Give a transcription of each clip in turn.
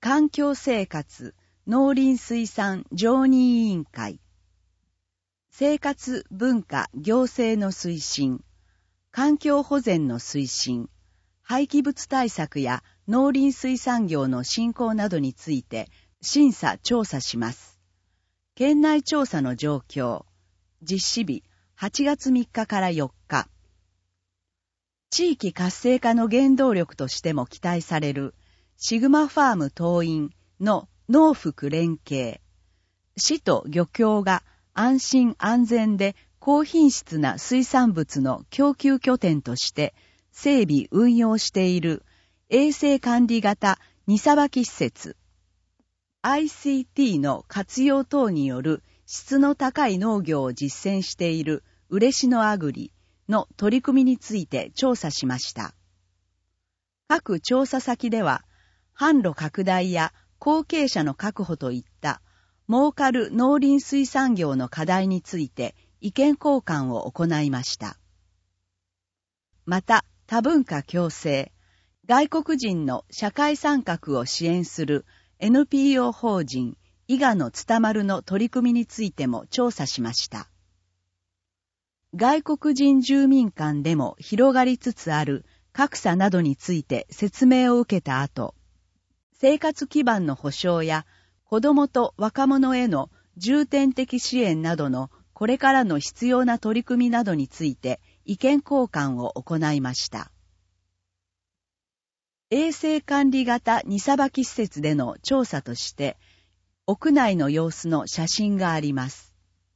環境生活農林水産常任委員会、生活文化行政の推進、環境保全の推進、廃棄物対策や農林水産業の振興などについて審査調査します。県内調査の状況、実施日8月3日から4日。地域活性化の原動力としても期待されるシグマファーム党員の農福連携。市と漁協が安心安全で高品質な水産物の供給拠点として整備運用している衛生管理型荷さばき施設。ICT の活用等による質の高い農業を実践している嬉野アグリの取り組みについて調査しました。各調査先では、販路拡大や後継者の確保といった儲かる農林水産業の課題について意見交換を行いました。また、多文化共生、外国人の社会参画を支援する NPO 法人伊賀のつたまるの取り組みについても調査しました。外国人住民間でも広がりつつある格差などについて説明を受けた後、生活基盤の保障や子どもと若者への重点的支援などのこれからの必要な取り組みなどについて意見交換を行いました。衛生管理型荷さばき施設での調査として、屋内の様子の写真があります。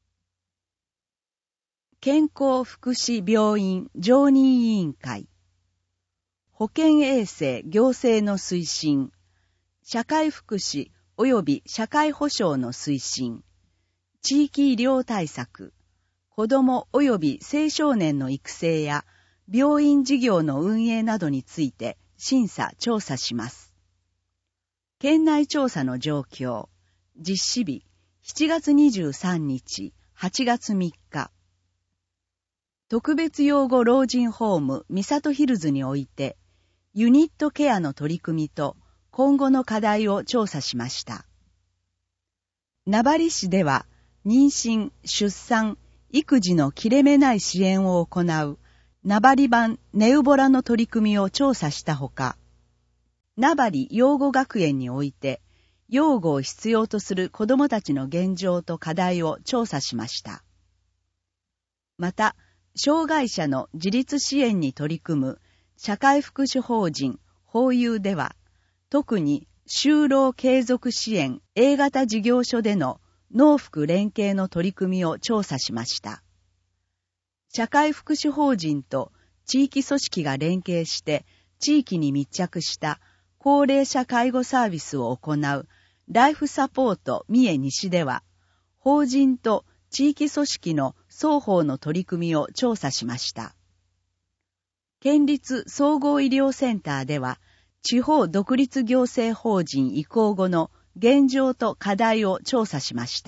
健康福祉病院常任委員会、保健衛生行政の推進、社会福祉及び社会保障の推進、地域医療対策、子ども及び青少年の育成や病院事業の運営などについて審査調査します。県内調査の状況、実施日7月23日、8月3日。特別養護老人ホーム三郷ヒルズにおいて、ユニットケアの取り組みと今後の課題を調査しました。名張市では、妊娠、出産、育児の切れ目ない支援を行う名張版ネウボラの取り組みを調査したほか、名張養護学園において、養護を必要とする子どもたちの現状と課題を調査しました。また、障害者の自立支援に取り組む社会福祉法人ホーユーでは、特に就労継続支援 A 型事業所での農福連携の取り組みを調査しました。社会福祉法人と地域組織が連携して地域に密着した高齢者介護サービスを行うライフサポート三重西では、法人と地域組織の双方の取り組みを調査しました。県立総合医療センターでは、地方独立行政法人移行後の現状と課題を調査しました。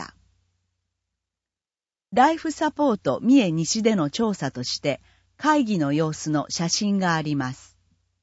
ライフサポート三重西での調査として、会議の様子の写真があります。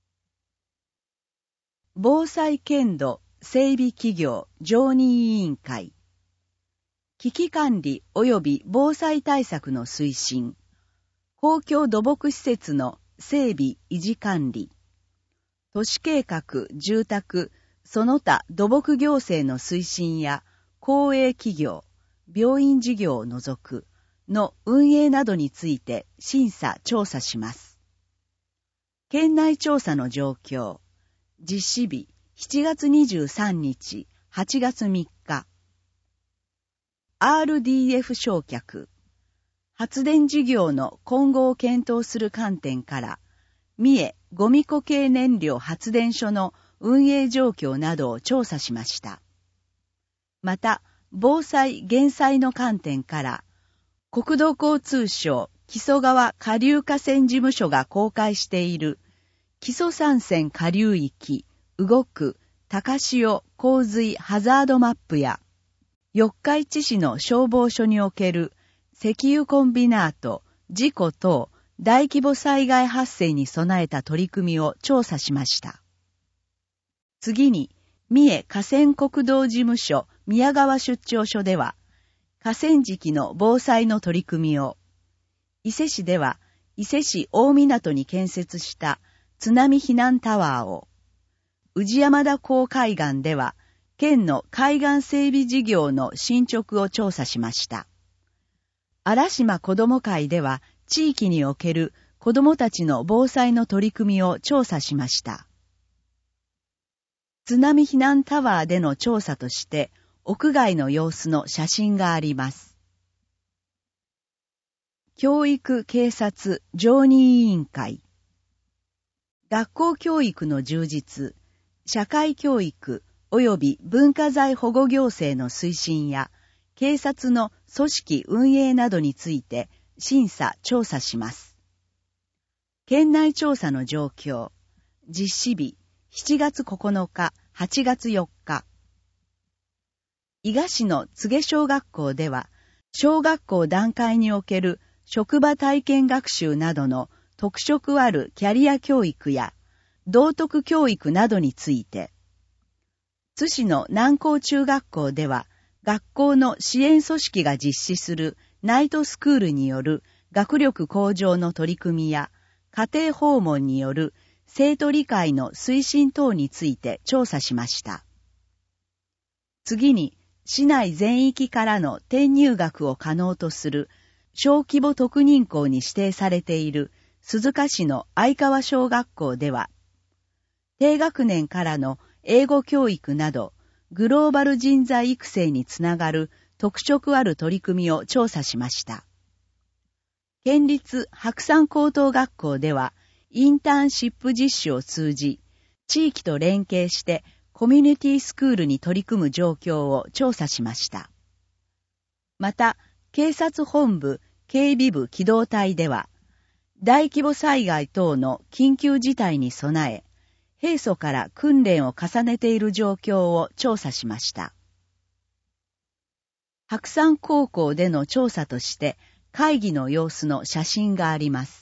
防災県土整備企業常任委員会、危機管理及び防災対策の推進、公共土木施設の整備維持管理、都市計画住宅その他土木行政の推進や公営企業、病院事業を除くの運営などについて審査調査します。県内調査の状況、実施日7月23日、8月3日。RDF 焼却、発電事業の今後を検討する観点から、三重ゴミ固形燃料発電所の運営状況などを調査しました。また、防災減災の観点から、国土交通省木曽川下流河川事務所が公開している木曽山線下流域動く高潮洪水ハザードマップや、四日市市の消防署における石油コンビナート、事故等大規模災害発生に備えた取り組みを調査しました。次に、 三重河川国道事務所宮川出張所では、河川敷の防災の取り組みを、伊勢市では、伊勢市大港に建設した津波避難タワーを、宇治山田港海岸では、県の海岸整備事業の進捗を調査しました。嵐島子ども会では、地域における子どもたちの防災の取り組みを調査しました。津波避難タワーでの調査として、屋外の様子の写真があります。教育警察常任委員会。学校教育の充実、社会教育及び文化財保護行政の推進や、警察の組織運営などについて審査・調査します。県内調査の状況、実施日、7月9日、8月4日。伊賀市の柘植小学校では、小学校段階における職場体験学習などの特色あるキャリア教育や道徳教育などについて、津市の南高中学校では、学校の支援組織が実施するナイトスクールによる学力向上の取り組みや、家庭訪問による生徒理解の推進等について調査しました。次に、市内全域からの転入学を可能とする小規模特認校に指定されている鈴鹿市の相川小学校では、低学年からの英語教育などグローバル人材育成につながる特色ある取り組みを調査しました。県立白山高等学校では、インターンシップ実施を通じ、地域と連携してコミュニティスクールに取り組む状況を調査しました。また、警察本部警備部機動隊では、大規模災害等の緊急事態に備え、平素から訓練を重ねている状況を調査しました。白山高校での調査として、会議の様子の写真があります。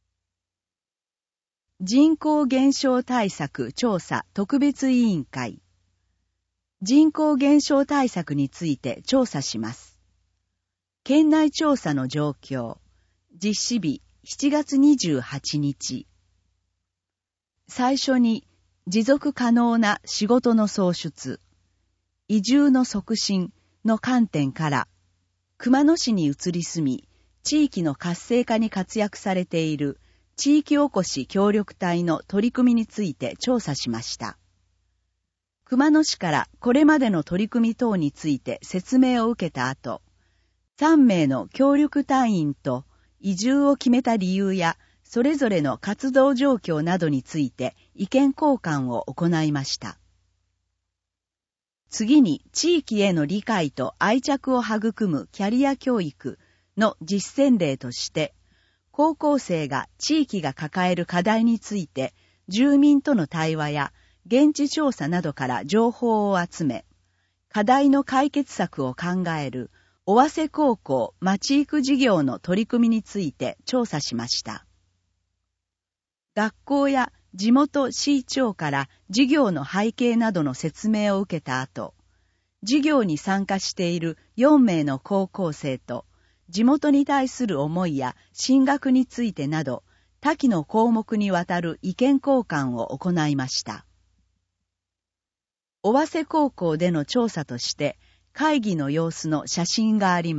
人口減少対策調査特別委員会。人口減少対策について調査します。県内調査の状況。実施日7月28日。最初に持続可能な仕事の創出、移住の促進の観点から、熊野市に移り住み、地域の活性化に活躍されている地域おこし協力隊の取り組みについて調査しました。熊野市からこれまでの取り組み等について説明を受けた後、3名の協力隊員と移住を決めた理由や、それぞれの活動状況などについて意見交換を行いました。次に地域への理解と愛着を育むキャリア教育の実践例として、高校生が地域が抱える課題について住民との対話や現地調査などから情報を集め、課題の解決策を考える尾鷲高校町育事業の取り組みについて調査しました。学校や地元市長から事業の背景などの説明を受けた後、事業に参加している4名の高校生と地元に対する思いや進学についてなど多岐の項目にわたる意見交換を行いました。尾鷲高校での調査として会議の様子の写真があります。